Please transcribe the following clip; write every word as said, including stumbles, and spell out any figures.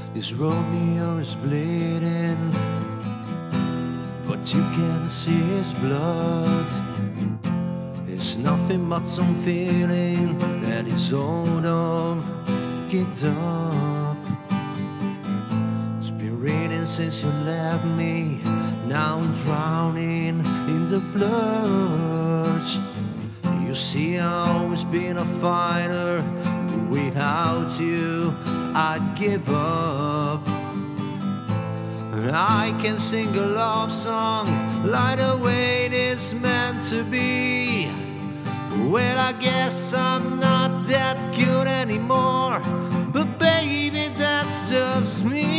This Romeo is bleeding, but you can see his blood. It's nothing but some feeling that is hold on, kicked up. It's been raining since you left me. Now I'm drowning in the floods. You see, I've always been a fighter, but without you, I'd give up. I can sing a love song like the way it is meant to be. Well, I guess I'm not that good anymore, but baby, that's just me.